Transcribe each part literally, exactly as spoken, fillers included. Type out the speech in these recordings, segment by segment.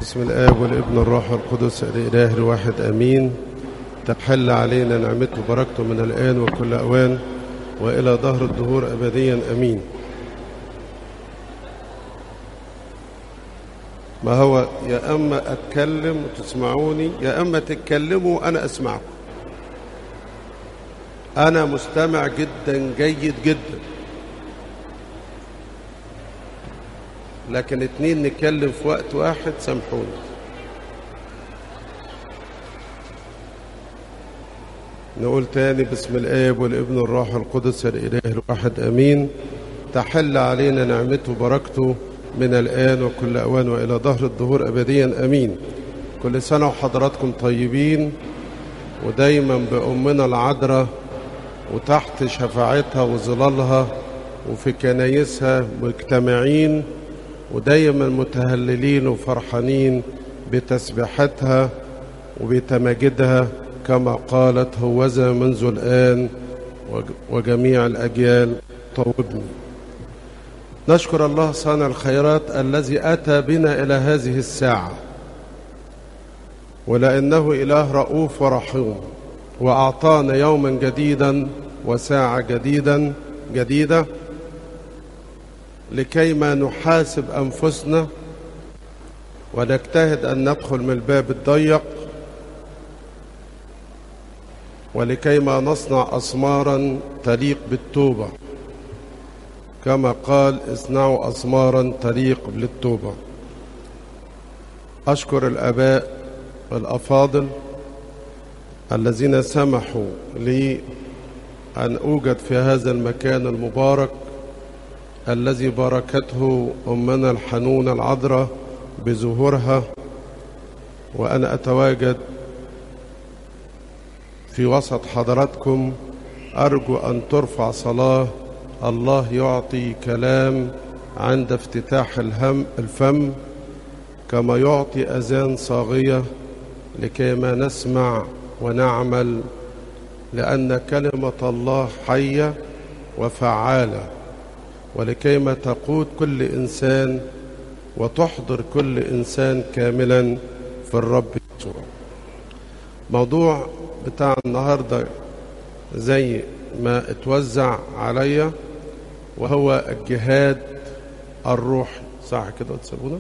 بسم الآب والابن الروح القدس الإله الواحد آمين. تحل علينا نعمته وبركته من الآن وكل أوان وإلى ظهر الدهور أبديا آمين. ما هو يا أما أتكلم وتسمعوني يا أما تتكلموا وأنا أسمعكم. أنا مستمع جدا جيد جدا، لكن اتنين نتكلم في وقت واحد سامحوني. نقول تاني بسم الآب والابن الروح القدس الإله الواحد آمين. تحل علينا نعمته وبركته من الآن وكل أوان وإلى ظهر الدهور أبديا آمين. كل سنة وحضراتكم طيبين، ودايما بأمنا العذراء وتحت شفاعتها وظلالها وفي كنايسها مجتمعين، ودايما متهللين وفرحانين بتسبيحتها وبتماجدها كما قالت هوذا منذ الآن وجميع الأجيال طوبني. نشكر الله صانع الخيرات الذي أتى بنا إلى هذه الساعة، ولأنه إله رؤوف ورحيم، وأعطانا يوما جديدا وساعة جديدا جديدة لكيما نحاسب أنفسنا ونجتهد أن ندخل من الباب الضيق، ولكيما نصنع أثمارا تليق بالتوبة كما قال اصنعوا أثمارا تليق بالتوبة. أشكر الآباء الأفاضل الذين سمحوا لي أن أوجد في هذا المكان المبارك الذي باركته أمنا الحنونة العذراء بظهورها، وأنا أتواجد في وسط حضراتكم. أرجو أن ترفع صلاة الله يعطي كلام عند افتتاح الهم الفم، كما يعطي أذان صاغية لكيما نسمع ونعمل، لأن كلمة الله حية وفعالة، ولكيما تقود كل إنسان وتحضر كل إنسان كاملا في الرب يسوع. موضوع بتاع النهاردة زي ما اتوزع عليا، وهو الجهاد الروحي. صح كده تسيبونا؟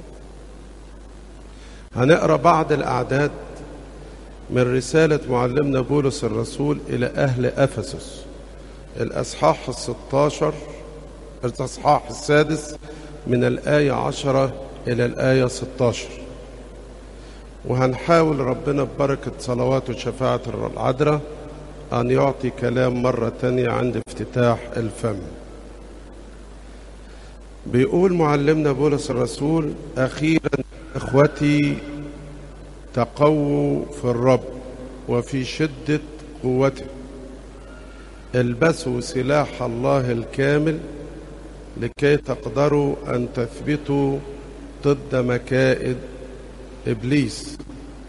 هنقرأ بعض الأعداد من رسالة معلمنا بولس الرسول إلى أهل أفسس، الأصحاح الستاشر الأصحاح السادس من الآية عشرة إلى الآية ستاشر، وهنحاول ربنا ببركة صلوات وشفاعة العذراء أن يعطي كلام مرة تانية عند افتتاح الفم. بيقول معلمنا بولس الرسول: أخيرا إخوتي تقووا في الرب وفي شدة قوته، البسوا سلاح الله الكامل لكي تقدروا أن تثبتوا ضد مكائد إبليس،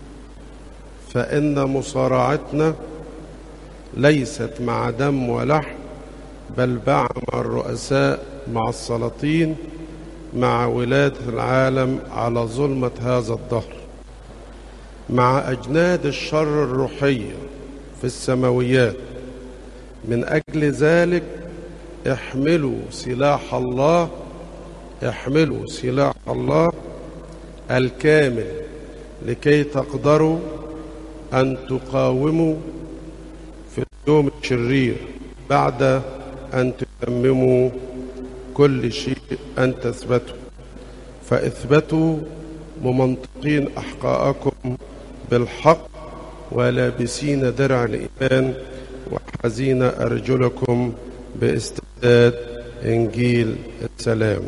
فإن مصارعتنا ليست مع دم ولحم، بل مع الرؤساء، مع السلاطين، مع ولاة العالم على ظلمة هذا الدهر، مع أجناد الشر الروحية في السماويات. من أجل ذلك احملوا سلاح الله احملوا سلاح الله الكامل لكي تقدروا أن تقاوموا في اليوم الشرير، بعد أن تتمموا كل شيء أن تثبتوا. فاثبتوا ممنطقين أحقاءكم بالحق، ولابسين درع الإيمان، وحازين أرجلكم باستعداد إنجيل السلام،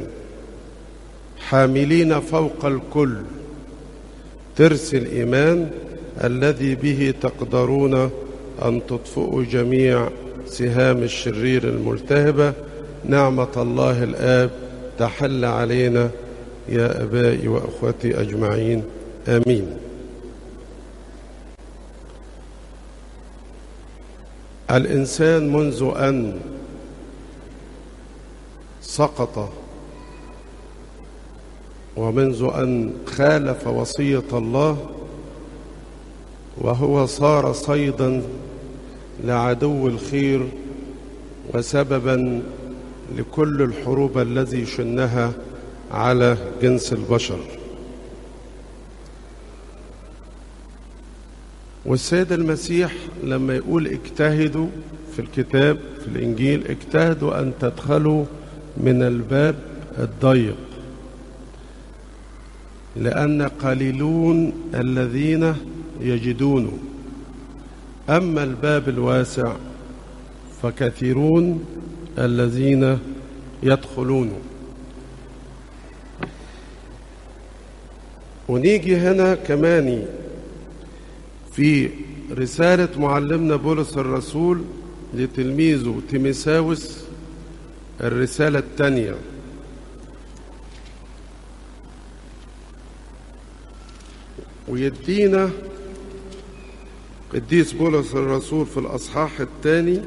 حاملين فوق الكل ترس الإيمان الذي به تقدرون أن تطفئوا جميع سهام الشرير الملتهبة. نعمة الله الآب تحل علينا يا أبائي وأخوتي أجمعين آمين. الإنسان منذ أن سقط ومنذ أن خالف وصية الله وهو صار صيدا لعدو الخير وسببا لكل الحروب التي شنها على جنس البشر. والسيد المسيح لما يقول اجتهدوا في الكتاب في الإنجيل، اجتهدوا أن تدخلوا من الباب الضيق، لأن قليلون الذين يجدونه، أما الباب الواسع فكثيرون الذين يدخلونه. ونيجي هنا كمان في رسالة معلمنا بولس الرسول لتلميذه تيموثاوس، الرسالة الثانية، ويدينا قديس بولس الرسول في الأصحاح الثاني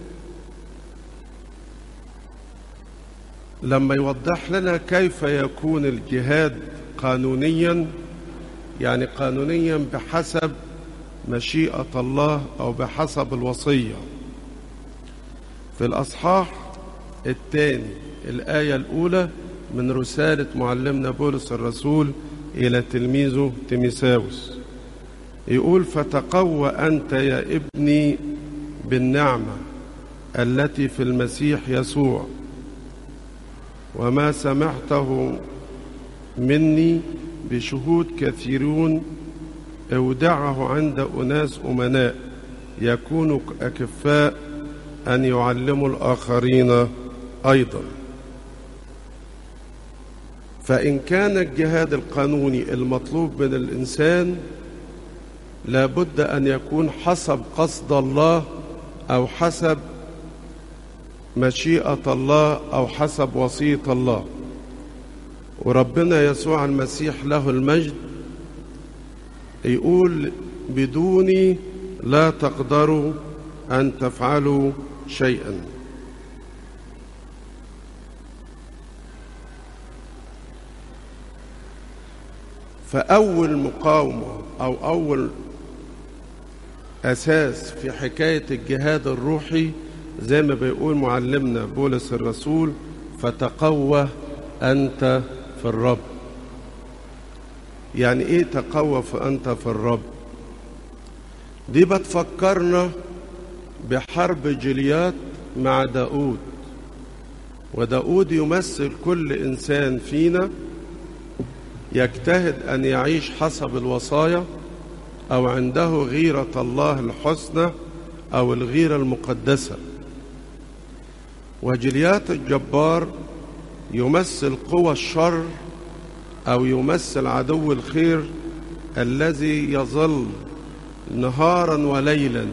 لما يوضح لنا كيف يكون الجهاد قانونيا، يعني قانونيا بحسب مشيئة الله أو بحسب الوصية. في الأصحاح الثاني الآية الأولى من رسالة معلمنا بولس الرسول إلى تلميذه تيموثاوس يقول: فتقوى أنت يا ابني بالنعمة التي في المسيح يسوع، وما سمعته مني بشهود كثيرون اودعه عند أناس أمناء يكونوا أكفاء أن يعلموا الآخرين أيضا. فإن كان الجهاد القانوني المطلوب من الإنسان لابد أن يكون حسب قصد الله أو حسب مشيئة الله أو حسب وصية الله. وربنا يسوع المسيح له المجد يقول: بدوني لا تقدروا أن تفعلوا شيئا. فأول مقاومة أو أول أساس في حكاية الجهاد الروحي زي ما بيقول معلمنا بولس الرسول: فتقوى أنت في الرب. يعني إيه تقوى أنت في الرب؟ دي بتفكرنا بحرب جليات مع داود، وداود يمثل كل إنسان فينا يجتهد أن يعيش حسب الوصايا أو عنده غيرة الله الحسنى أو الغيرة المقدسة. وجليات الجبار يمثل قوى الشر أو يمثل عدو الخير الذي يظل نهارا وليلا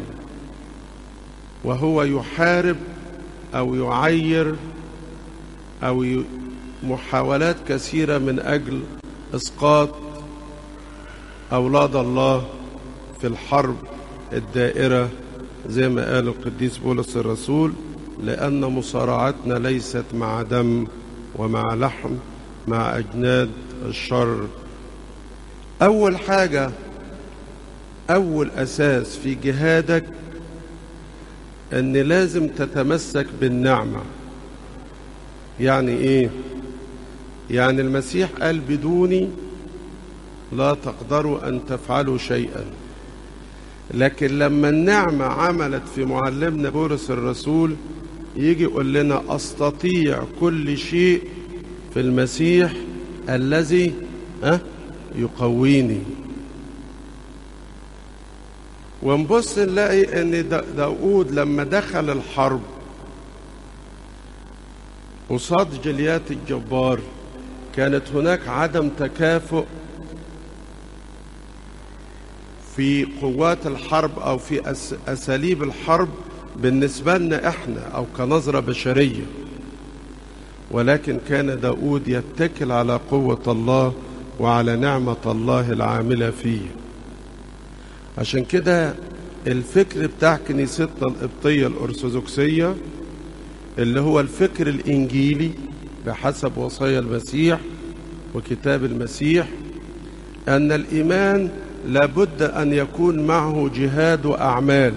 وهو يحارب أو يعير أو محاولات كثيرة من أجل إسقاط أولاد الله في الحرب الدائرة زي ما قال القديس بولس الرسول: لأن مصارعتنا ليست مع دم ومع لحم، مع أجناد الشر. أول حاجة، أول أساس في جهادك أن لازم تتمسك بالنعمة. يعني إيه؟ يعني المسيح قال: بدوني لا تقدروا أن تفعلوا شيئا. لكن لما النعمة عملت في معلمنا بولس الرسول يجي يقول لنا: أستطيع كل شيء في المسيح الذي أه يقويني. ونبص نلاقي أن داود لما دخل الحرب قصاد جليات الجبار كانت هناك عدم تكافؤ في قوات الحرب أو في أساليب الحرب بالنسبة لنا إحنا أو كنظرة بشرية، ولكن كان داود يتكل على قوة الله وعلى نعمة الله العاملة فيه. عشان كده الفكر بتاع كنيستنا القبطية الأرثوذكسية اللي هو الفكر الإنجيلي بحسب وصايا المسيح وكتاب المسيح أن الإيمان لابد أن يكون معه جهاد وأعمال.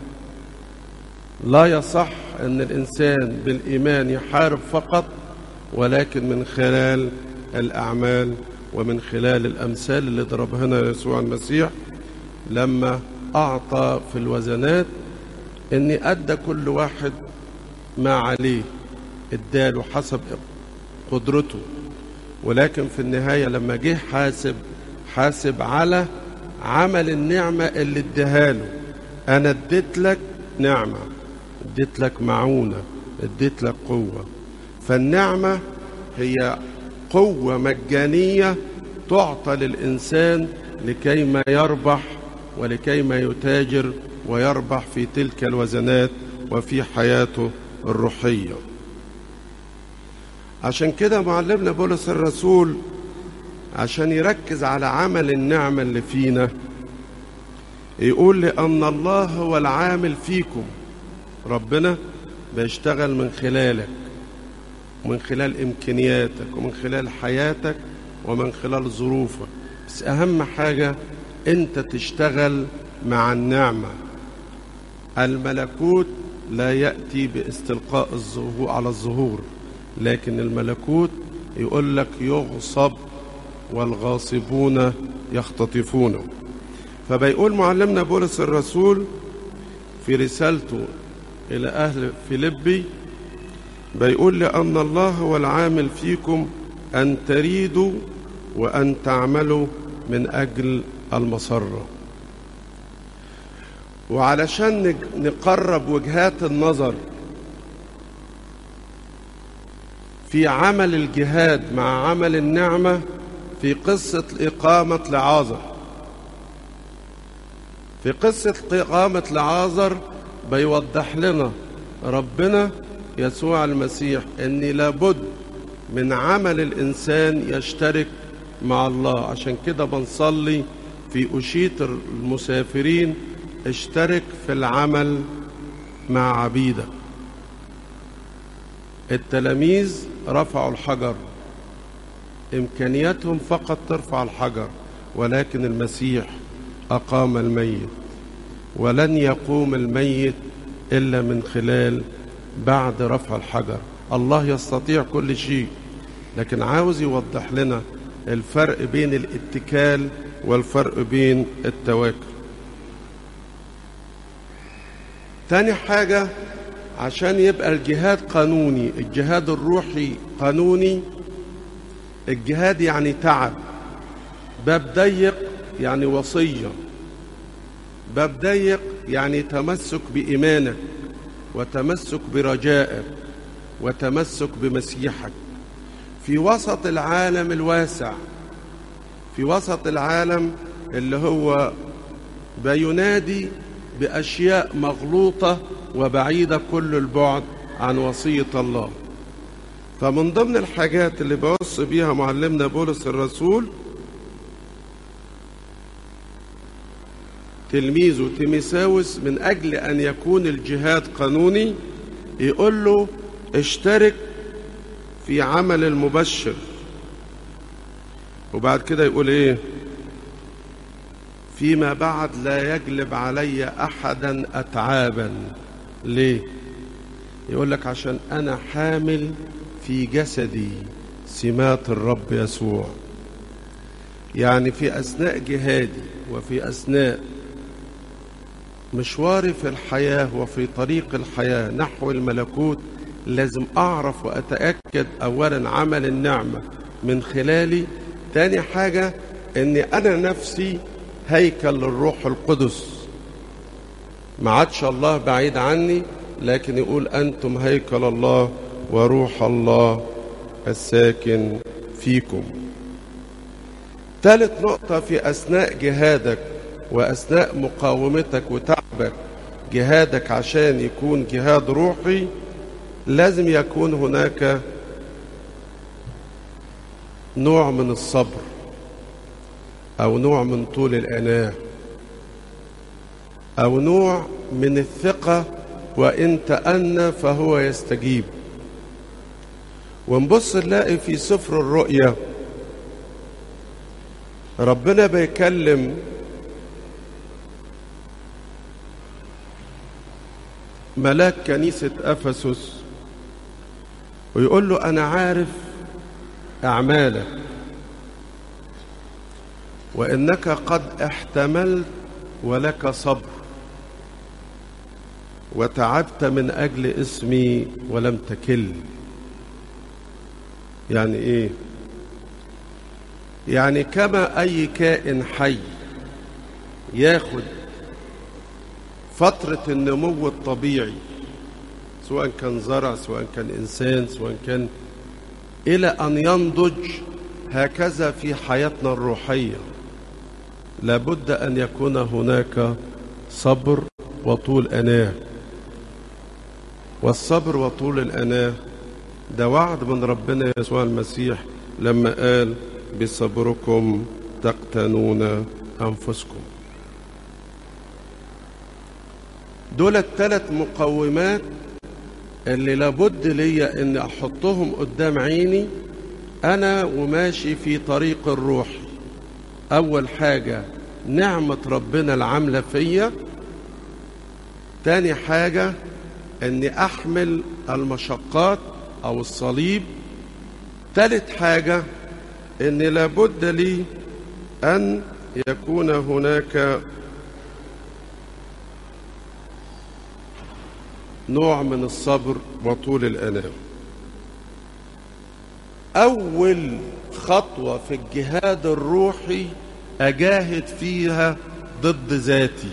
لا يصح أن الإنسان بالإيمان يحارب فقط، ولكن من خلال الأعمال ومن خلال الأمثال اللي ضربها لنا يسوع المسيح لما أعطى في الوزنات أن أدى كل واحد ما عليه، اداله حسب قدرته. ولكن في النهاية لما جه حاسب حاسب على عمل النعمة اللي اداها له. أنا اديت لك نعمة، اديت لك معونة، اديت لك قوة. فالنعمة هي قوة مجانية تعطى للإنسان لكي ما يربح ولكي ما يتاجر ويربح في تلك الوزنات وفي حياته الروحية. عشان كده معلمنا بولس الرسول عشان يركز على عمل النعمة اللي فينا يقول لأن الله هو العامل فيكم. ربنا بيشتغل من خلالك، من خلال إمكانياتك ومن خلال حياتك ومن خلال ظروفك، بس أهم حاجة أنت تشتغل مع النعمة. الملكوت لا يأتي باستلقاء الظهور على الظهور، لكن الملكوت يقول لك يغصب والغاصبون يختطفونه. فبيقول معلمنا بولس الرسول في رسالته إلى أهل فيلبي، بيقول لأن الله هو العامل فيكم أن تريدوا وأن تعملوا من أجل المسرة. وعلشان نقرب وجهات النظر في عمل الجهاد مع عمل النعمة في قصة إقامة لعازر. في قصة إقامة لعازر بيوضح لنا ربنا يسوع المسيح أن لابد من عمل الإنسان يشترك مع الله. عشان كده بنصلي في أشية المسافرين اشترك في العمل مع عبيدك. التلاميذ رفعوا الحجر، إمكانياتهم فقط ترفع الحجر، ولكن المسيح أقام الميت، ولن يقوم الميت إلا من خلال بعد رفع الحجر. الله يستطيع كل شيء، لكن عاوز يوضح لنا الفرق بين الاتكال والفرق بين التواكل. تاني حاجة، عشان يبقى الجهاد قانوني، الجهاد الروحي قانوني. الجهاد يعني تعب، باب ضيق يعني وصية، باب ضيق يعني تمسك بإيمانك وتمسك برجائك وتمسك بمسيحك في وسط العالم الواسع، في وسط العالم اللي هو بينادي بأشياء مغلوطة وبعيدة كل البعد عن وصية الله. فمن ضمن الحاجات اللي بوصي بيها معلمنا بولس الرسول تلميذه تيموثاوس من أجل أن يكون الجهاد قانوني، يقول له اشترك في عمل المبشر. وبعد كده يقول ايه؟ فيما بعد لا يجلب علي أحدا أتعابا. ليه؟ يقول لك عشان أنا حامل في جسدي سمات الرب يسوع. يعني في أثناء جهادي وفي أثناء مشواري في الحياة وفي طريق الحياة نحو الملكوت لازم أعرف وأتأكد أولا عمل النعمة من خلالي. تاني حاجة أني أنا نفسي هيكل للروح القدس، ما عادش الله بعيد عني، لكن يقول أنتم هيكل الله وروح الله الساكن فيكم. ثالث نقطة، في أثناء جهادك وأثناء مقاومتك وتعبك، جهادك عشان يكون جهاد روحي لازم يكون هناك نوع من الصبر أو نوع من طول الأناة أو نوع من الثقة، وإن تأنى فهو يستجيب. ونبص نلاقي في سفر الرؤيا ربنا بيكلم ملاك كنيسة أفسس ويقول له أنا عارف أعمالك وإنك قد احتملت ولك صبر وتعبت من أجل اسمي ولم تكل. يعني إيه؟ يعني كما أي كائن حي ياخد فترة النمو الطبيعي، سواء كان زرع سواء كان إنسان سواء كان إلى أن ينضج، هكذا في حياتنا الروحية لابد أن يكون هناك صبر وطول أناة. والصبر وطول الأناة ده وعد من ربنا يسوع المسيح لما قال بصبركم تقتنون أنفسكم. دول الثلاث مقومات اللي لابد ليا ان احطهم قدام عيني انا وماشي في طريق الروح. اول حاجة نعمة ربنا العاملة فيا، تاني حاجة اني احمل المشقات او الصليب، تالت حاجة ان لابد لي ان يكون هناك نوع من الصبر وطول الأناة. أول خطوة في الجهاد الروحي أجاهد فيها ضد ذاتي.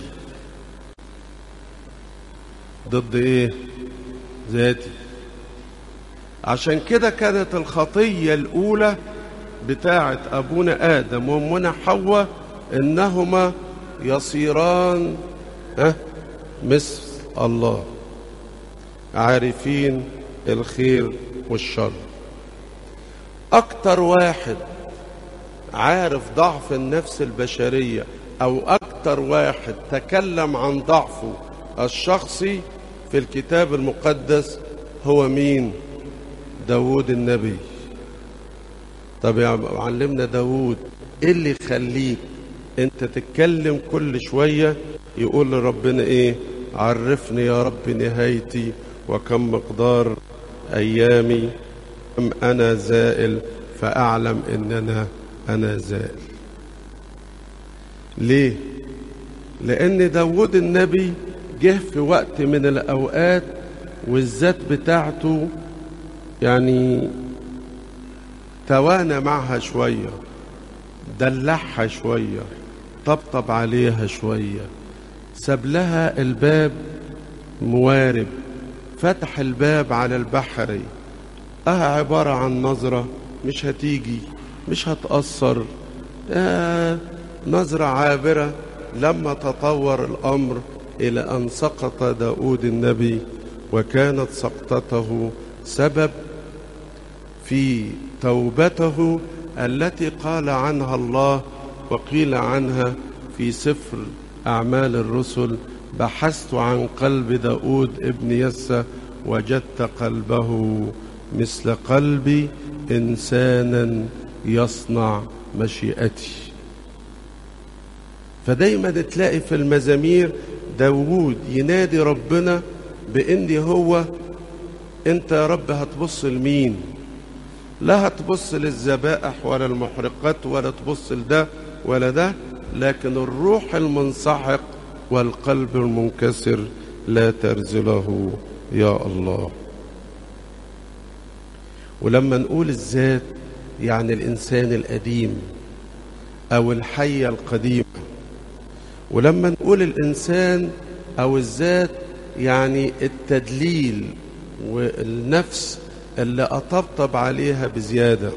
ضد إيه؟ ذاتي. عشان كده كانت الخطية الأولى بتاعة أبونا آدم وأمنا حواء إنهما يصيران أه مثل الله، عارفين الخير والشر. أكتر واحد عارف ضعف النفس البشرية أو أكتر واحد تكلم عن ضعفه الشخصي في الكتاب المقدس هو مين؟ داود النبي. طب يا معلمنا داود، إيه اللي يخليك أنت تتكلم كل شوية يقول لربنا إيه؟ عرفني يا رب نهايتي وكم مقدار أيامي، أم أنا زائل فأعلم إننا أنا زائل. ليه؟ لأن داود النبي جه في وقت من الأوقات والذات بتاعته يعني توانى معها شوية، دلعها شوية، طبطب عليها شوية، ساب لها الباب موارب، فتح الباب على البحري. اه عبارة عن نظرة مش هتيجي مش هتأثر، آه نظرة عابرة. لما تطور الأمر إلى أن سقط داود النبي، وكانت سقطته سبب في توبته التي قال عنها الله وقيل عنها في سفر أعمال الرسل: بحثت عن قلب داود ابن يسى وجدت قلبه مثل قلبي إنسانا يصنع مشيئتي. فدايما تلاقي في المزامير داود ينادي ربنا بإن هو انت يا رب هتبص لمين؟ لا هتبص للذبائح ولا المحرقات ولا تبص لده ولا ده، لكن الروح المنسحق والقلب المنكسر لا ترزله يا الله. ولما نقول الذات يعني الإنسان القديم أو الحية القديمة، ولما نقول الإنسان أو الذات يعني التدليل والنفس اللي أطبطب عليها بزيادة،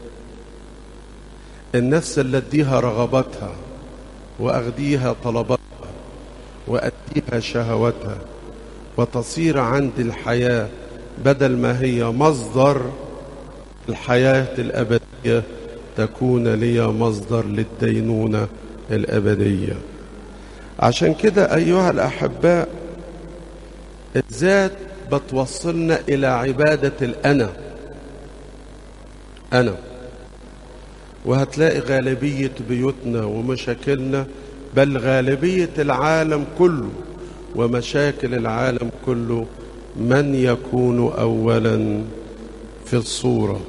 النفس اللي أديها رغباتها وأغديها طلباتها وأديها شهواتها، وتصير عندي الحياة بدل ما هي مصدر الحياة الأبدية تكون لي مصدر للدينونة الأبدية. عشان كده أيها الأحباء، الذات بتوصلنا إلى عبادة الأنا. أنا وهتلاقي غالبية بيوتنا ومشاكلنا، بل غالبية العالم كله ومشاكل العالم كله، من يكون أولا في الصورة.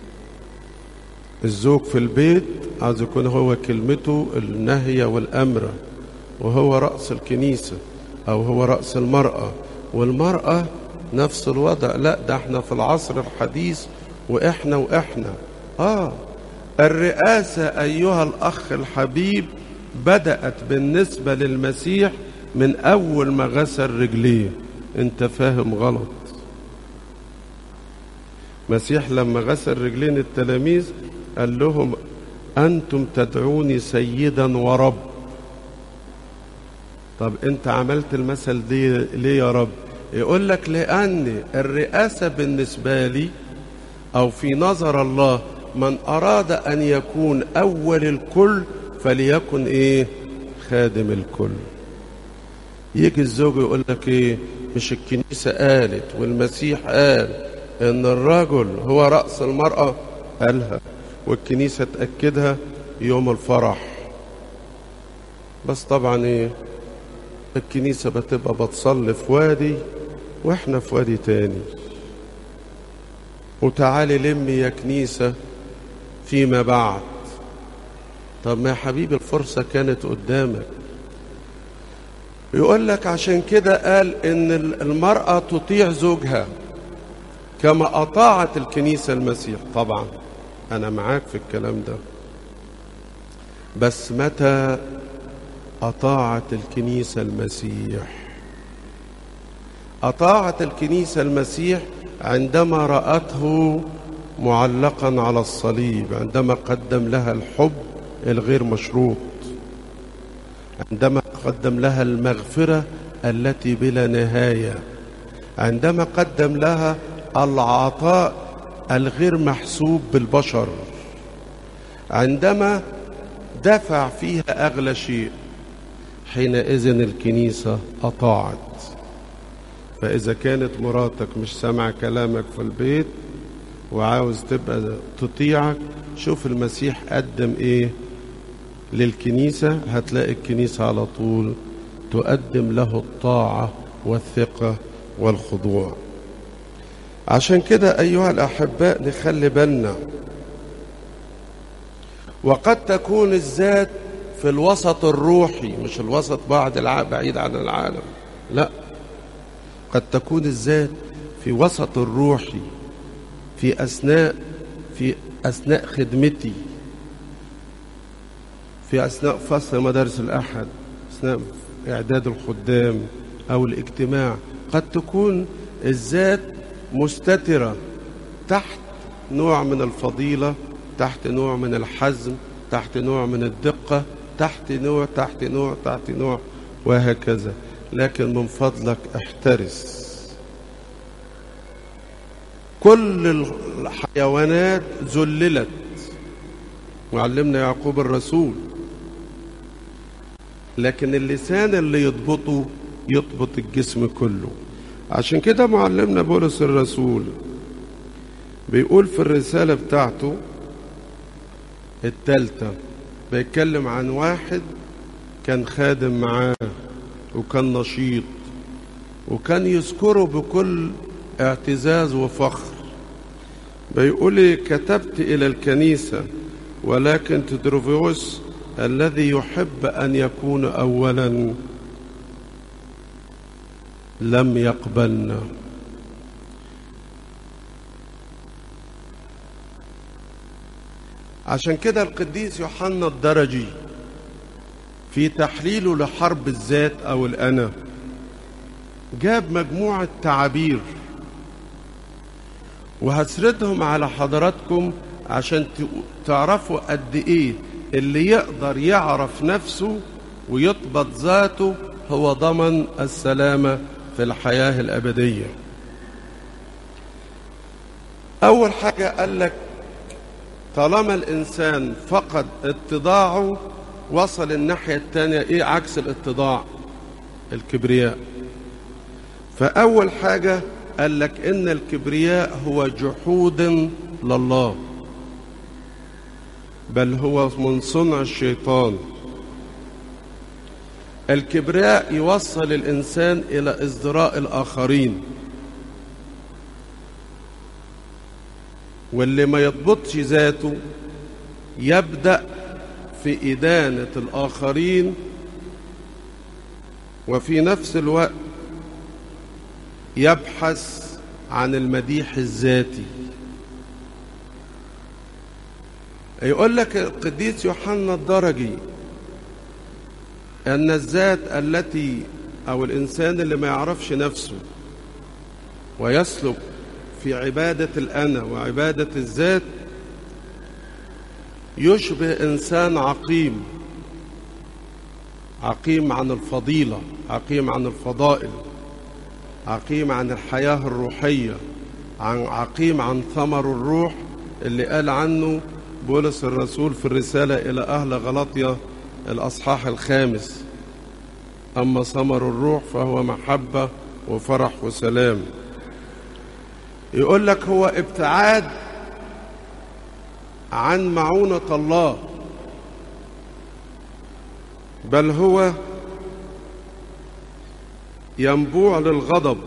الزوج في البيت عايز يكون هو كلمته النهي والأمر، وهو رأس الكنيسة أو هو رأس المرأة، والمرأة نفس الوضع. لا، ده احنا في العصر الحديث وإحنا وإحنا آه الرئاسة أيها الأخ الحبيب بدأت بالنسبة للمسيح من أول ما غسل رجليه. أنت فاهم غلط. مسيح لما غسل رجلين التلاميذ قال لهم أنتم تدعوني سيدا ورب. طب أنت عملت المثل دي ليه يا رب؟ يقول لك لأن الرئاسة بالنسبة لي أو في نظر الله، من أراد أن يكون أول الكل فليكن إيه؟ خادم الكل. يجي الزوج يقول لك إيه؟ مش الكنيسة قالت والمسيح قال إن الرجل هو رأس المرأة؟ قالها والكنيسة تأكدها يوم الفرح. بس طبعا إيه؟ الكنيسة بتبقى بتصلي في وادي وإحنا في وادي تاني. وتعالي لمي يا كنيسة فيما بعد. طب ما يا حبيبي الفرصة كانت قدامك. يقول لك عشان كده قال إن المرأة تطيع زوجها كما أطاعت الكنيسة المسيح. طبعا أنا معاك في الكلام ده، بس متى أطاعت الكنيسة المسيح؟ أطاعت الكنيسة المسيح عندما رأته معلقا على الصليب، عندما قدم لها الحب الغير مشروط، عندما قدم لها المغفرة التي بلا نهاية، عندما قدم لها العطاء الغير محسوب بالبشر، عندما دفع فيها أغلى شيء. حينئذ الكنيسة أطاعت. فإذا كانت مراتك مش سامع كلامك في البيت وعاوز تبقى تطيعك، شوف المسيح قدم إيه للكنيسة، هتلاقي الكنيسة على طول تقدم له الطاعة والثقة والخضوع. عشان كده أيها الأحباء نخلي بالنا. وقد تكون الذات في الوسط الروحي، مش الوسط بعد بعيد عن العالم، لا، قد تكون الذات في وسط الروحي، في أثناء في أثناء خدمتي، في أثناء فصل مدارس الأحد، أثناء إعداد الخدام أو الاجتماع. قد تكون الذات مستترة تحت نوع من الفضيلة، تحت نوع من الحزم، تحت نوع من الدقة، تحت نوع تحت نوع تحت نوع وهكذا. لكن من فضلك احترس. كل الحيوانات ذللت، وعلمنا يعقوب الرسول، لكن اللسان اللي يضبطه يضبط الجسم كله. عشان كده معلمنا بولس الرسول بيقول في الرسالة بتاعته الثالثة، بيتكلم عن واحد كان خادم معاه وكان نشيط وكان يذكره بكل اعتزاز وفخر. بيقول كتبت إلى الكنيسة، ولكن تدروفيوس الذي يحب أن يكون أولا لم يقبلنا. عشان كده القديس يوحنا الدرجي في تحليله لحرب الذات أو الأنا جاب مجموعة تعابير وهسردهم على حضراتكم عشان تعرفوا قد إيه اللي يقدر يعرف نفسه ويضبط ذاته هو ضمن السلامة في الحياة الأبدية. أول حاجة قال لك طالما الإنسان فقد اتضاعه وصل الناحية التانية. إيه عكس الاتضاع؟ الكبرياء. فأول حاجة قال لك إن الكبرياء هو جحود لله. بل هو من صنع الشيطان. الكبرياء يوصل الإنسان إلى ازدراء الآخرين، واللي ما يضبطش ذاته يبدأ في إدانة الآخرين، وفي نفس الوقت يبحث عن المديح الذاتي. يقول لك القديس يوحنا الدرجي أن الذات التي أو الإنسان اللي ما يعرفش نفسه ويسلك في عبادة الأنا وعبادة الذات يشبه إنسان عقيم، عقيم عن الفضيلة، عقيم عن الفضائل، عقيم عن الحياة الروحية، عن عقيم عن ثمر الروح اللي قال عنه بولس الرسول في الرسالة إلى أهل غلاطيا الأصحاح الخامس: أما ثمر الروح فهو محبة وفرح وسلام. يقول لك هو ابتعاد عن معونة الله، بل هو ينبوع للغضب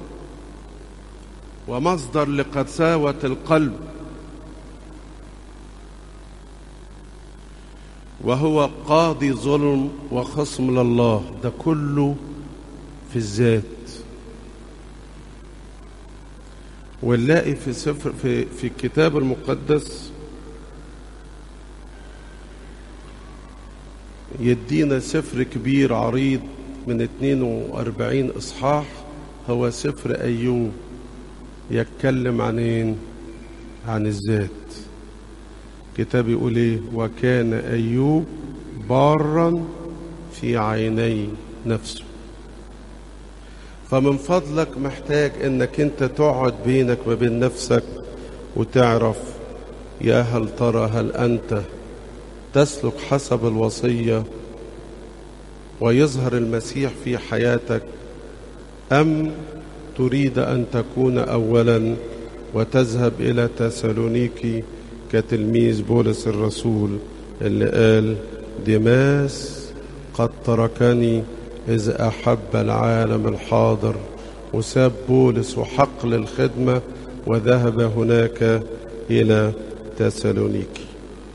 ومصدر لقساوة القلب، وهو قاضي ظلم وخصم لله. ده كله في الذات. ونلاقي في سفر في في الكتاب المقدس يدينا سفر كبير عريض من اثنين وأربعين إصحاح، هو سفر أيوب، يتكلم عن ايه؟ عن الذات. كتاب يقول ايه؟ وكان أيوب بارا في عيني نفسه. فمن فضلك محتاج انك انت تقعد بينك وبين نفسك وتعرف يا هل ترى هل انت تسلك حسب الوصية ويظهر المسيح في حياتك، أم تريد أن تكون أولا وتذهب إلى تسالونيكي كتلميذ بولس الرسول اللي قال ديماس قد تركني إذ أحب العالم الحاضر، وساب بولس وحقل الخدمة وذهب هناك إلى تسالونيكي.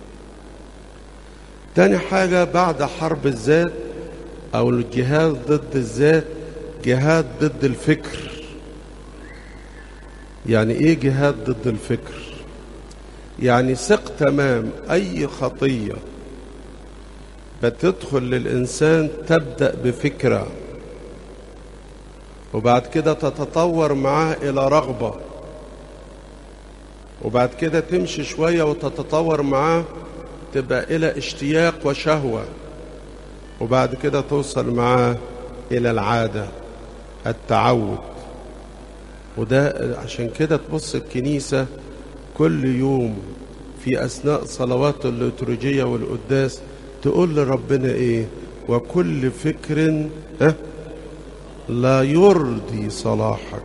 تاني حاجة بعد حرب الذات أو الجهاد ضد الذات، جهاد ضد الفكر. يعني إيه جهاد ضد الفكر؟ يعني ثق تمام أي خطية بتدخل للإنسان تبدأ بفكرة، وبعد كده تتطور معاه إلى رغبة، وبعد كده تمشي شوية وتتطور معاه تبقى إلى اشتياق وشهوة، وبعد كده توصل معاه إلى العادة، التعود. وده عشان كده تبص الكنيسة كل يوم في أثناء صلوات الليتورجية والقداس تقول لربنا إيه؟ وكل فكر ها لا يرضي صلاحك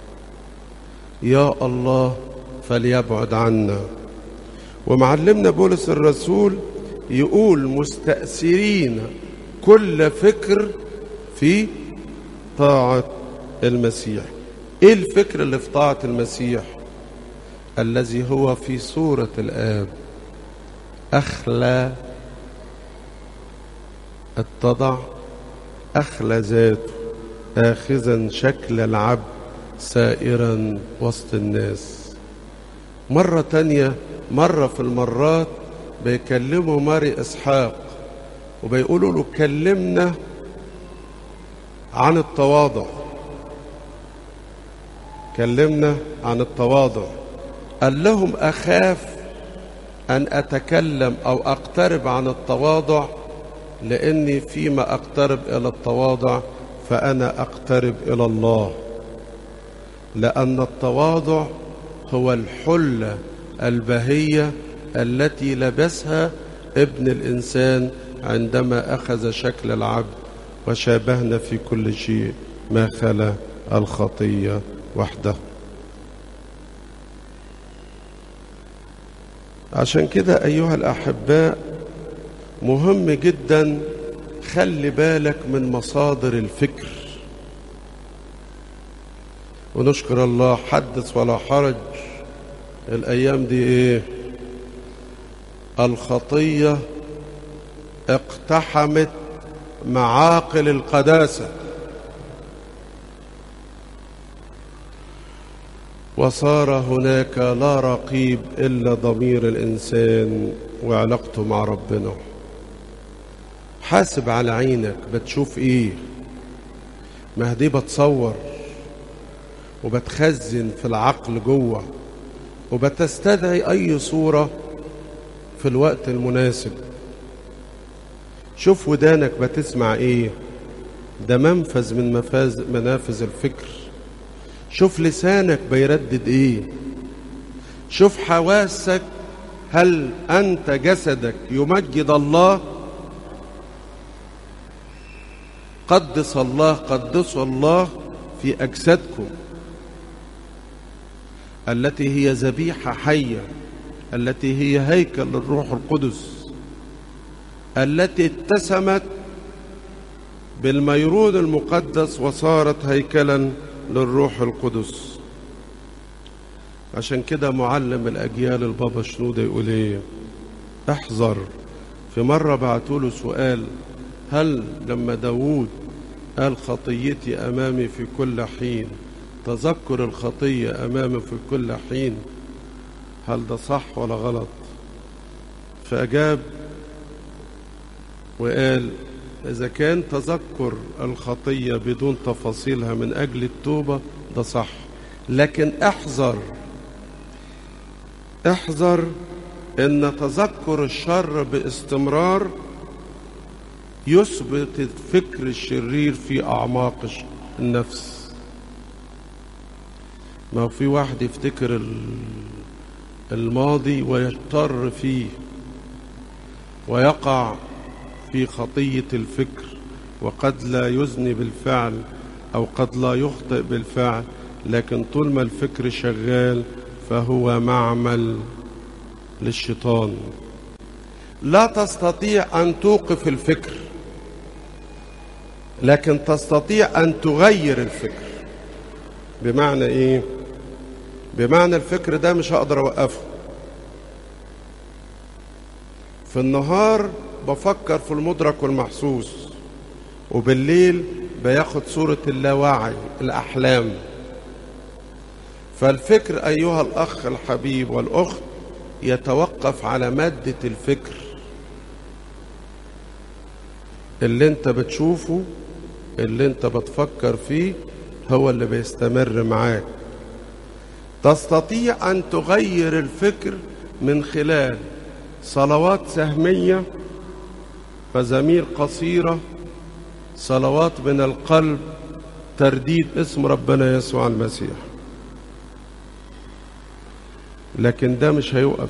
يا الله فليبعد عنا. ومعلمنا بولس الرسول يقول مستأثرين كل فكر في طاعة المسيح. ايه الفكر اللي في طاعة المسيح؟ الذي هو في صورة الآب، أخلى اتضع، أخلى ذاته، آخذا شكل العبد، سائرا وسط الناس. مرة تانية، مرة في المرات بيكلموا ماري إسحاق وبيقولوا له كلمنا عن التواضع، كلمنا عن التواضع. قال لهم أخاف أن أتكلم أو أقترب عن التواضع، لأني فيما أقترب إلى التواضع فأنا أقترب إلى الله، لأن التواضع هو الحلة البهية التي لبسها ابن الإنسان عندما أخذ شكل العبد وشابهنا في كل شيء ما خلا الخطية وحده. عشان كده أيها الأحباء مهم جدا خلي بالك من مصادر الفكر. ونشكر الله حدث ولا حرج الأيام دي إيه؟ الخطية اقتحمت معاقل القداسة، وصار هناك لا رقيب إلا ضمير الإنسان وعلاقته مع ربنا. حاسب على عينك، بتشوف إيه؟ ما دي بتصور وبتخزن في العقل جوه وبتستدعي أي صورة في الوقت المناسب. شوف ودانك بتسمع إيه؟ ده منفذ من مفاز منافذ الفكر. شوف لسانك بيردد إيه؟ شوف حواسك، هل أنت جسدك يمجد الله؟ قدس الله، قدسوا الله في أجسادكم التي هي ذبيحة حية، التي هي هيكل للروح القدس، التي اتسمت بالميرون المقدس وصارت هيكلا للروح القدس. عشان كده معلم الأجيال البابا شنودة يقول ايه؟ احذر. في مرة بعتوله سؤال، هل لما داود قال خطيتي أمامي في كل حين، تذكر الخطية أمامي في كل حين، هل ده صح ولا غلط؟ فأجاب وقال إذا كان تذكر الخطية بدون تفاصيلها من أجل التوبة ده صح، لكن احذر احذر إن تذكر الشر باستمرار يثبت الفكر الشرير في أعماق النفس. ما هو في واحد يفتكر الماضي ويضطر فيه ويقع في خطية الفكر، وقد لا يزني بالفعل أو قد لا يخطئ بالفعل، لكن طول ما الفكر شغال فهو معمل للشيطان. لا تستطيع أن توقف الفكر، لكن تستطيع أن تغير الفكر. بمعنى إيه؟ بمعنى الفكر ده مش هقدر أوقفه. في النهار بفكر في المدرك والمحسوس، وبالليل بياخد صورة اللاواعي، الأحلام. فالفكر أيها الأخ الحبيب والأخت يتوقف على مادة الفكر. اللي انت بتشوفه، اللي انت بتفكر فيه، هو اللي بيستمر معاك. تستطيع أن تغير الفكر من خلال صلوات سهمية، فزمير قصيرة، صلوات من القلب، ترديد اسم ربنا يسوع المسيح. لكن ده مش هيوقف.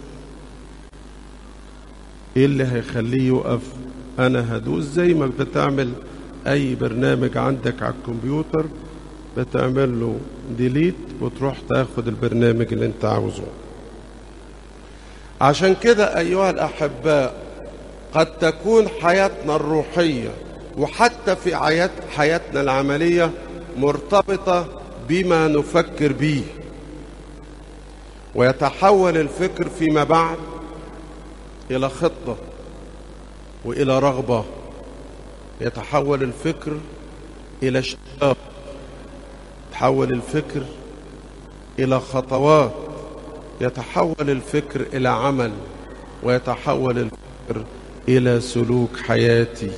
ايه اللي هيخليه يوقف؟ انا هدوس زي ما بتعمل اي برنامج عندك على الكمبيوتر، بتعمل له ديليت وتروح تاخد البرنامج اللي انت عاوزه. عشان كده ايها الاحباء قد تكون حياتنا الروحية وحتى في حياتنا العملية مرتبطة بما نفكر به، ويتحول الفكر فيما بعد إلى خطة وإلى رغبة، يتحول الفكر إلى اشتياق، يتحول الفكر إلى خطوات، يتحول الفكر إلى عمل، ويتحول الفكر إلى سلوك حياتي.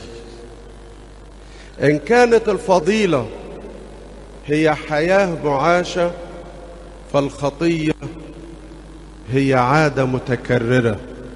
إن كانت الفضيلة هي حياة معاشة، فالخطية هي عادة متكررة.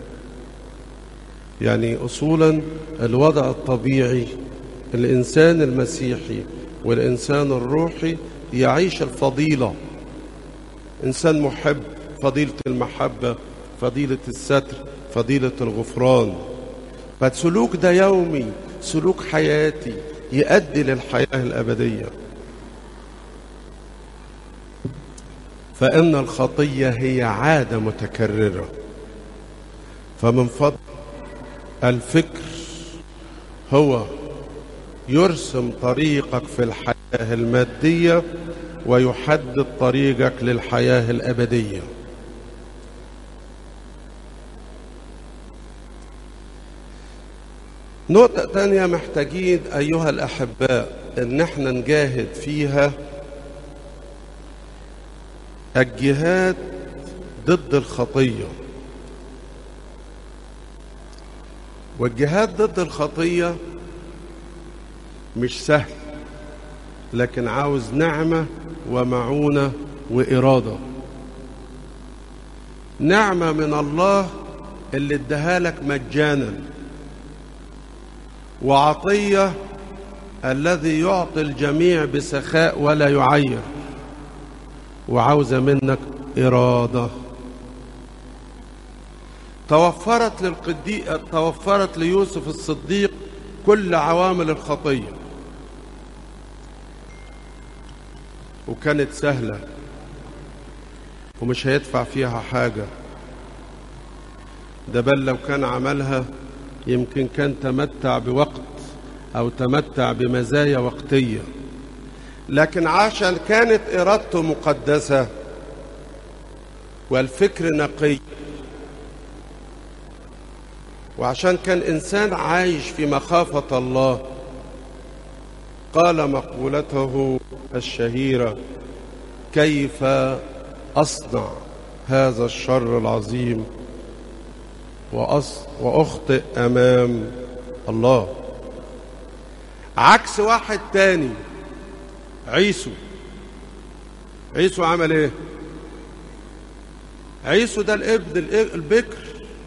يعني أصولا الوضع الطبيعي الإنسان المسيحي والإنسان الروحي يعيش الفضيلة. إنسان محب، فضيلة المحبة، فضيلة الستر، فضيلة الغفران. فالسلوك ده يومي، سلوك حياتي يؤدي للحياة الأبدية. فإن الخطية هي عادة متكررة، فمن فضل الفكر هو يرسم طريقك في الحياة المادية ويحدد طريقك للحياة الأبدية. نقطة تانية محتاجين أيها الأحباء إن احنا نجاهد فيها، الجهاد ضد الخطية. والجهاد ضد الخطية مش سهل، لكن عاوز نعمة ومعونة وإرادة. نعمة من الله اللي اداها لك مجانا، وعطية الذي يعطي الجميع بسخاء ولا يعير، وعاوزة منك إرادة. توفرت للقديس توفرت ليوسف الصديق كل عوامل الخطية، وكانت سهلة ومش هيدفع فيها حاجة. ده بل لو كان عملها يمكن كان تمتع بوقت أو تمتع بمزايا وقتية، لكن عشان كانت إرادته مقدسة والفكر نقي، وعشان كان إنسان عايش في مخافة الله، قال مقولته الشهيرة: كيف أصنع هذا الشر العظيم وأخطئ أمام الله. عكس واحد تاني، عيسو. عيسو عمل ايه؟ عيسو ده الابن البكر،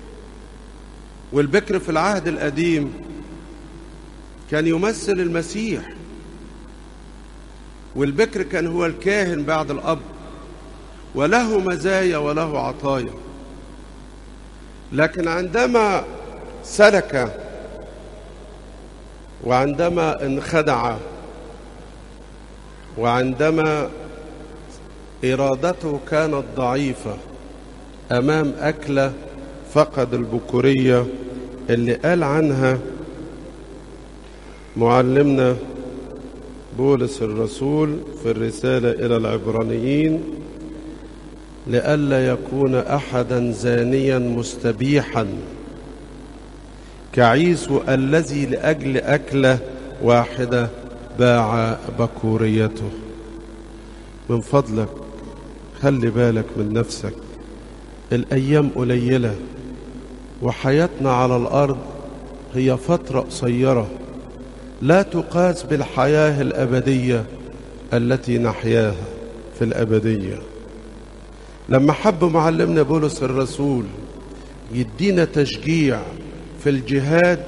والبكر في العهد القديم كان يمثل المسيح، والبكر كان هو الكاهن بعد الأب، وله مزايا وله عطايا. لكن عندما سلك وعندما انخدع وعندما إرادته كانت ضعيفة أمام أكلة، فقد البكورية اللي قال عنها معلمنا بولس الرسول في الرسالة إلى العبرانيين: لئلا يكون أحدا زانيا مستبيحا كعيسو الذي لأجل أكلة واحدة باع بكوريته. من فضلك خلي بالك من نفسك، الأيام قليلة وحياتنا على الأرض هي فترة قصيرة، لا تقاس بالحياة الأبدية التي نحياها في الأبدية. لما حب معلمنا بولس الرسول يدينا تشجيع في الجهاد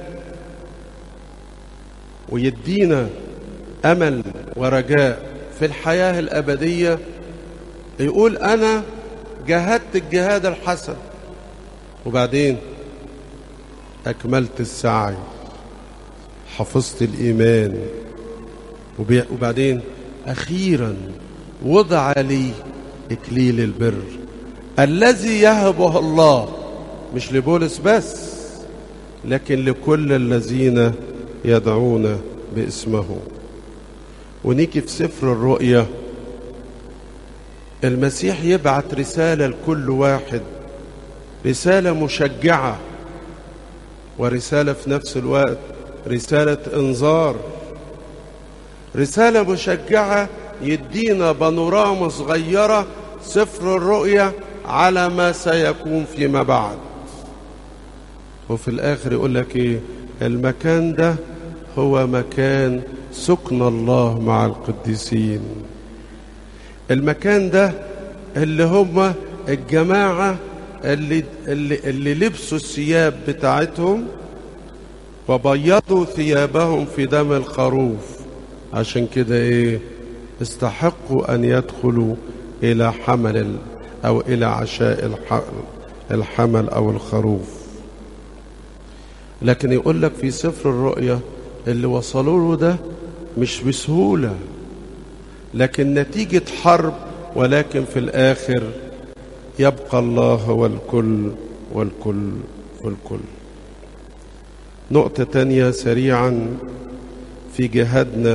ويدينا أمل ورجاء في الحياة الأبدية، يقول: أنا جاهدت الجهاد الحسن، وبعدين أكملت السعي، حفظت الإيمان، وبعدين أخيرا وضع لي إكليل البر الذي يهبه الله، مش لبولس بس، لكن لكل الذين يدعون باسمه. ونيجي في سفر الرؤيا، المسيح يبعت رسالة لكل واحد، رسالة مشجعة ورسالة في نفس الوقت رسالة انذار. رسالة مشجعة يدينا بانوراما صغيرة، سفر الرؤيا، على ما سيكون فيما بعد. وفي الآخر يقول لك إيه؟ المكان ده هو مكان سكن الله مع القديسين. المكان ده اللي هم الجماعة اللي, اللي, اللي لبسوا الثياب بتاعتهم وبيضوا ثيابهم في دم الخروف، عشان كده إيه؟ استحقوا أن يدخلوا إلى حمل أو إلى عشاء الحمل أو الخروف. لكن يقول لك في سفر الرؤيا اللي وصلوا له ده مش بسهولة، لكن نتيجة حرب، ولكن في الآخر يبقى الله والكل والكل الكل. نقطة تانية سريعا في جهادنا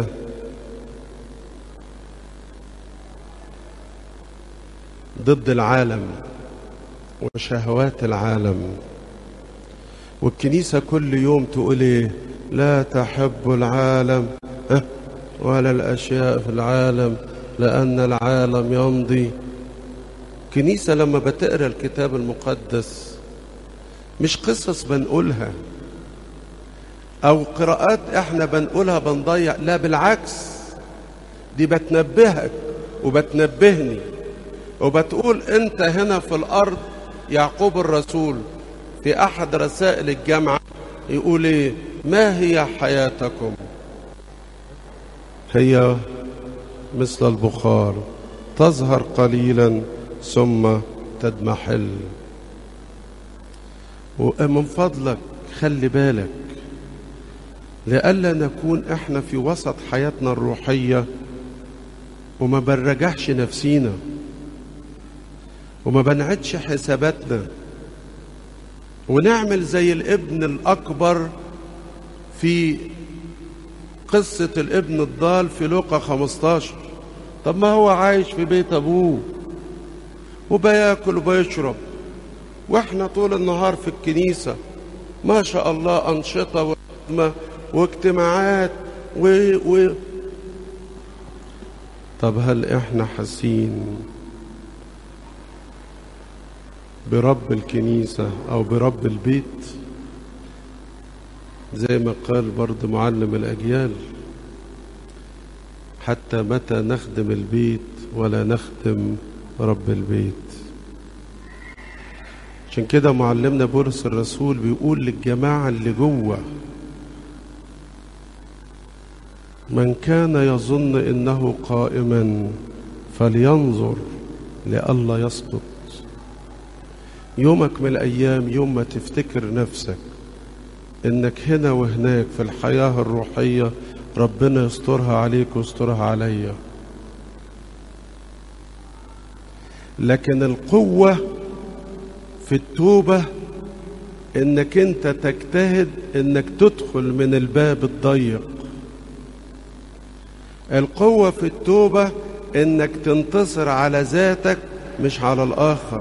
ضد العالم وشهوات العالم. والكنيسة كل يوم تقول ايه؟ لا تحب العالم ولا الأشياء في العالم لأن العالم يمضي. كنيسة لما بتقرأ الكتاب المقدس مش قصص بنقولها أو قراءات احنا بنقولها بنضيع، لا بالعكس، دي بتنبهك وبتنبهني وبتقول انت هنا في الأرض. يعقوب الرسول في أحد رسائل الجامعة يقول ايه؟ ما هي حياتكم؟ هي مثل البخار تظهر قليلا ثم تضمحل. ومن فضلك خلي بالك لئلا نكون احنا في وسط حياتنا الروحية وما بنرجعش نفسينا وما بنعدش حساباتنا ونعمل زي الابن الأكبر في قصة الابن الضال في لوقا خمستاشر. طب ما هو عايش في بيت أبوه وبياكل وبيشرب، واحنا طول النهار في الكنيسة ما شاء الله أنشطة وخدمة واجتماعات و... و... طب هل احنا حاسين برب الكنيسة أو برب البيت؟ زي ما قال برضه معلم الأجيال، حتى متى نخدم البيت ولا نخدم رب البيت. عشان كده معلمنا بولس الرسول بيقول للجماعة اللي جوه: من كان يظن إنه قائما فلينظر لئلا يسقط. يومك من الأيام يوم ما تفتكر نفسك إنك هنا وهناك في الحياة الروحية ربنا يسترها عليك ويسترها عليا. لكن القوة في التوبة إنك أنت تجتهد إنك تدخل من الباب الضيق. القوة في التوبة إنك تنتصر على ذاتك مش على الآخر.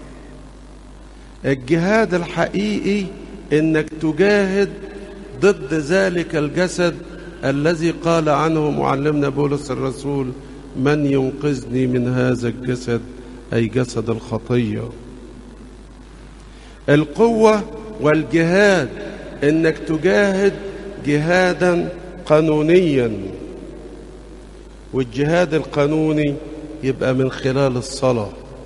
الجهاد الحقيقي إنك تجاهد ضد ذلك الجسد الذي قال عنه معلمنا بولس الرسول: من ينقذني من هذا الجسد، أي جسد الخطية. القوة والجهاد إنك تجاهد جهادا قانونيا، والجهاد القانوني يبقى من خلال الصلاة.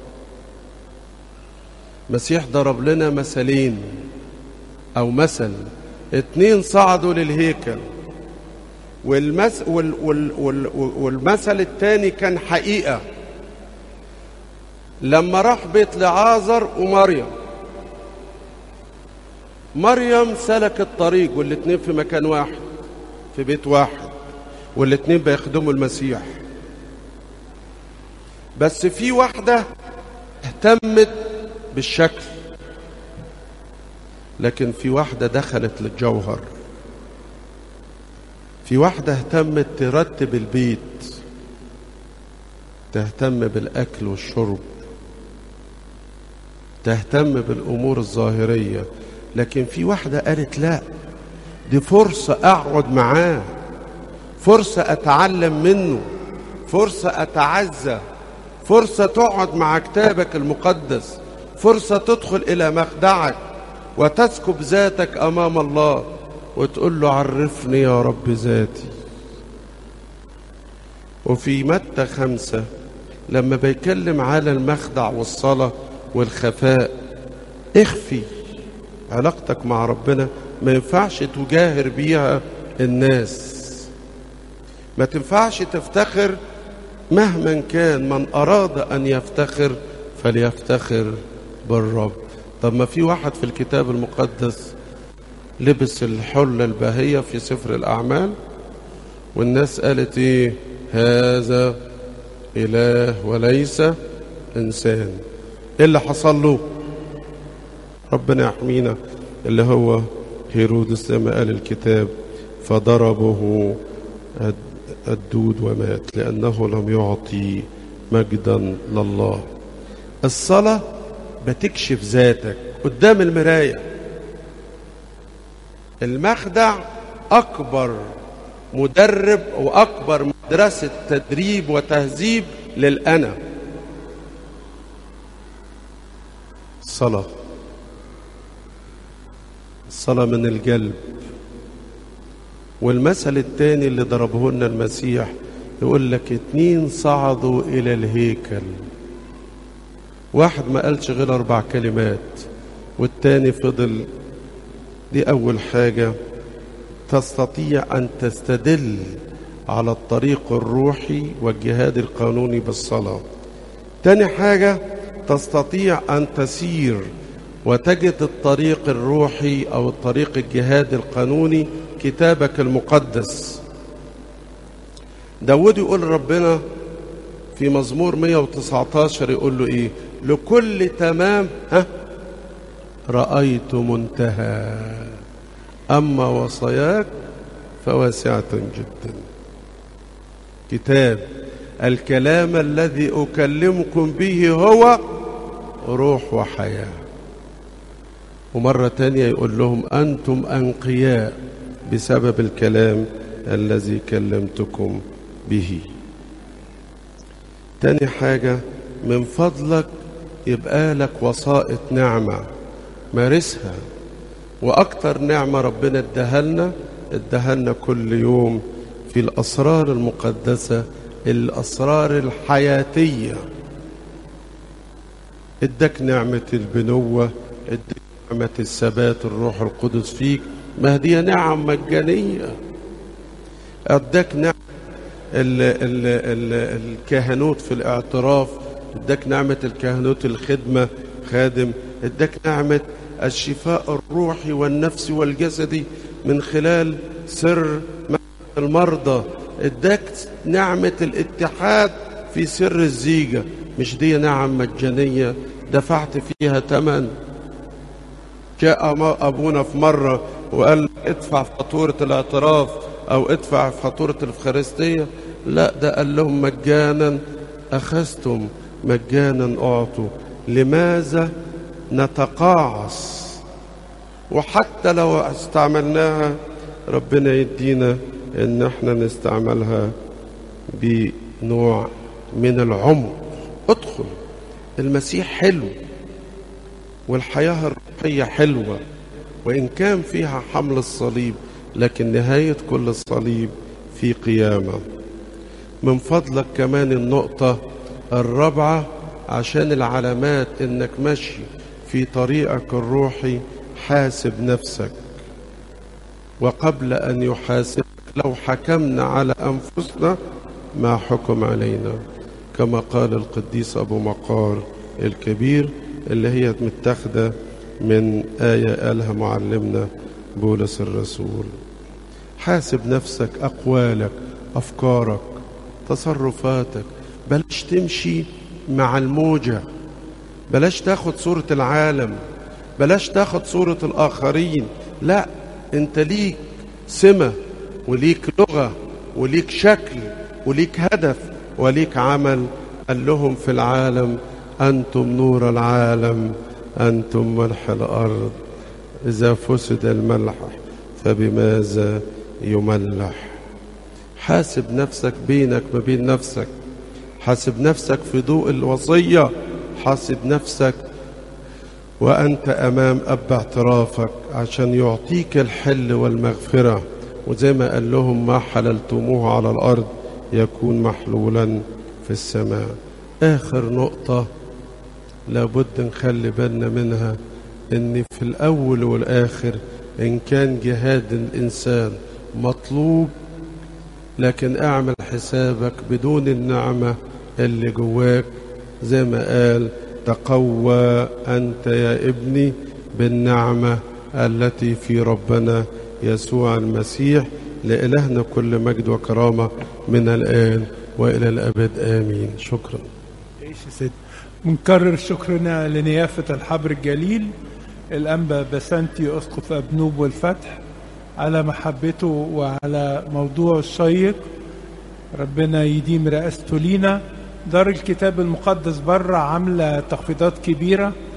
مسيح ضرب لنا مثلين أو مثل: اتنين صعدوا للهيكل، والمس وال وال وال والمثل الثاني كان حقيقة. لما راح بيت لعازر ومريم، مريم سلك الطريق والاتنين في مكان واحد في بيت واحد، والاتنين بيخدموا المسيح. بس في واحدة اهتمت بالشكل، لكن في واحدة دخلت للجوهر. في واحدة اهتمت ترتب البيت، تهتم بالأكل والشرب، تهتم بالأمور الظاهرية. لكن في واحدة قالت لا، دي فرصة أقعد معاه، فرصة أتعلم منه، فرصة أتعزى، فرصة تقعد مع كتابك المقدس، فرصة تدخل إلى مخدعك وتسكب ذاتك أمام الله وتقول له: عرفني يا رب ذاتي. وفي متى خمسة لما بيكلم على المخدع والصلاة والخفاء، اخفي علاقتك مع ربنا، ما ينفعش تجاهر بيها الناس، ما تنفعش تفتخر مهما كان. من أراد أن يفتخر فليفتخر بالرب. طب ما في واحد في الكتاب المقدس لبس الحلة الباهية في سفر الأعمال، والناس قالت ايه؟ هذا إله وليس إنسان. ايه اللي حصل له؟ ربنا يحمينا اللي هو هيرودس زي ما قال الكتاب فضربه الدود ومات لأنه لم يعطي مجدا لله. الصلاة بتكشف ذاتك قدام المراية. المخدع أكبر مدرب وأكبر مدرسة تدريب وتهذيب للأنا. الصلاة الصلاة من القلب. والمثل الثاني اللي ضربه لنا المسيح يقول لك اتنين صعدوا إلى الهيكل، واحد ما قالش غير أربع كلمات والتاني فضل. دي أول حاجة تستطيع أن تستدل على الطريق الروحي والجهاد القانوني بالصلاة. تاني حاجة تستطيع أن تسير وتجد الطريق الروحي أو الطريق الجهاد القانوني كتابك المقدس. داود يقول ربنا في مزمور مئة وتسعة عشر يقول له إيه؟ لكل تمام ها رأيت منتهى، أما وصاياك فواسعة جدا. كتاب الكلام الذي أكلمكم به هو روح وحياة. ومرة تانية يقول لهم أنتم أنقياء بسبب الكلام الذي كلمتكم به. تاني حاجة من فضلك يبقى لك وسائط نعمة مارسها. وأكتر نعمة ربنا ادهلنا ادهلنا كل يوم في الأسرار المقدسة، الأسرار الحياتية. ادك نعمة البنوة، ادك نعمة الثبات الروح القدس فيك، ما هي نعم مجانية. ادك نعمة ال ال ال الكهنوت في الاعتراف، ادك نعمة الكهنوت الخدمة خادم، ادك نعمة الشفاء الروحي والنفسي والجسدي من خلال سر المرضى، ادك نعمة الاتحاد في سر الزيجة. مش دي نعم مجانية دفعت فيها ثمن؟ جاء أبونا في مرة وقال ادفع فاتورة الاعتراف أو ادفع فاتورة الإفخارستية. لا، ده قال لهم مجانا أخذتم مجانا أعطوا، لماذا نتقاعس؟ وحتى لو استعملناها ربنا يدينا ان احنا نستعملها بنوع من العمق. ادخل، المسيح حلو والحياة الروحية حلوة، وإن كان فيها حمل الصليب لكن نهاية كل الصليب في قيامة. من فضلك كمان النقطة الرابعة عشان العلامات انك ماشي في طريقك الروحي، حاسب نفسك. وقبل ان يحاسبك لو حكمنا على انفسنا ما حكم علينا، كما قال القديس ابو مقار الكبير، اللي هي متاخده من آية قالها معلمنا بولس الرسول. حاسب نفسك، أقوالك، أفكارك، تصرفاتك. بلاش تمشي مع الموجة، بلاش تاخد صورة العالم، بلاش تاخد صورة الآخرين. لا، انت ليك سمة وليك لغة وليك شكل وليك هدف وليك عمل. قال لهم في العالم أنتم نور العالم، أنتم ملح الأرض، إذا فسد الملح فبماذا يملح؟ حاسب نفسك بينك وبين نفسك، حاسب نفسك في ضوء الوصية، حاسب نفسك وأنت أمام أب اعترافك عشان يعطيك الحل والمغفرة. وزي ما قال لهم ما حللتموه على الأرض يكون محلولا في السماء. آخر نقطة لابد نخلي بالنا منها، إن في الأول والآخر إن كان جهاد الإنسان مطلوب، لكن اعمل حسابك بدون النعمة اللي جواك. زي ما قال تقوى أنت يا ابني بالنعمة التي في ربنا يسوع المسيح. لإلهنا كل مجد وكرامة من الآن وإلى الأبد آمين. شكرا. ايش يا سيد، منكرر شكرنا لنيافة الحبر الجليل الأنبا بسنتي أسقف أبنوب والفتح على محبته وعلى موضوع الشيق. ربنا يديم رئاسته لينا. دار الكتاب المقدس بره عاملة تخفيضات كبيرة